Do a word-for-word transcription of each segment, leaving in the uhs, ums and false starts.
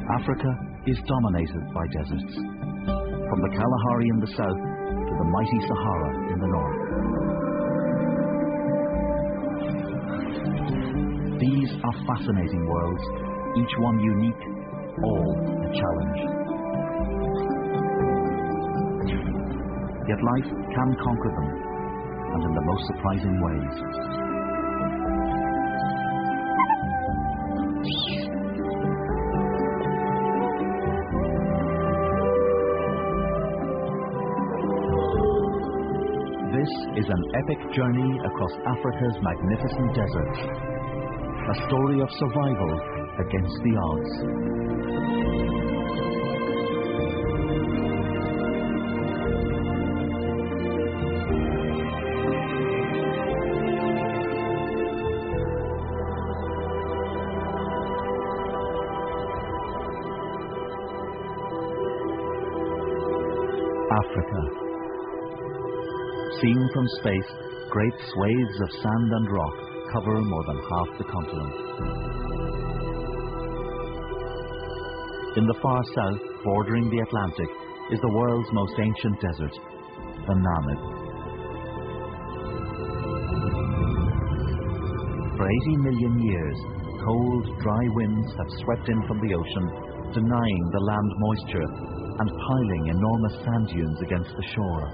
Africa is dominated by deserts, from the Kalahari in the south to the mighty Sahara in the north. These are fascinating worlds, each one unique, all a challenge. Yet life can conquer them, and in the most surprising ways. This is an epic journey across Africa's magnificent deserts. A story of survival against the odds. Africa. Seen from space, great swathes of sand and rock cover more than half the continent. In the far south, bordering the Atlantic, is the world's most ancient desert, the Namib. For eighty million years, cold, dry winds have swept in from the ocean, denying the land moisture and piling enormous sand dunes against the shore.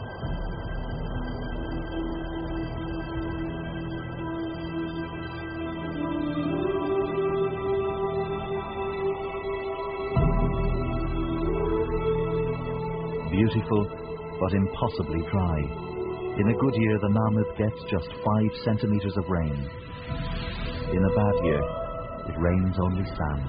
Beautiful, but impossibly dry. In a good year, the Namib gets just five centimeters of rain. In a bad year, it rains only sand.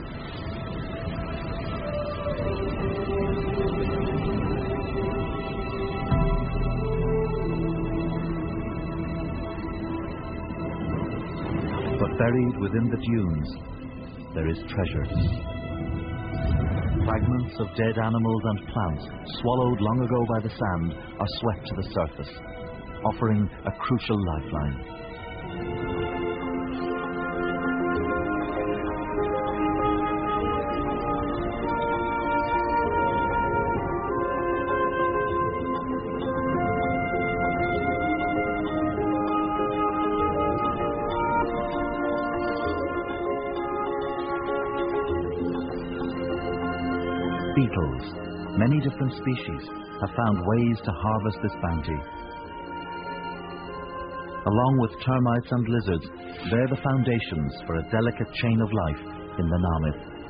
But buried within the dunes, there is treasure. Fragments of dead animals and plants, swallowed long ago by the sand, are swept to the surface, offering a crucial lifeline. Beetles, many different species, have found ways to harvest this bounty. Along with termites and lizards, they're the foundations for a delicate chain of life in the Namib.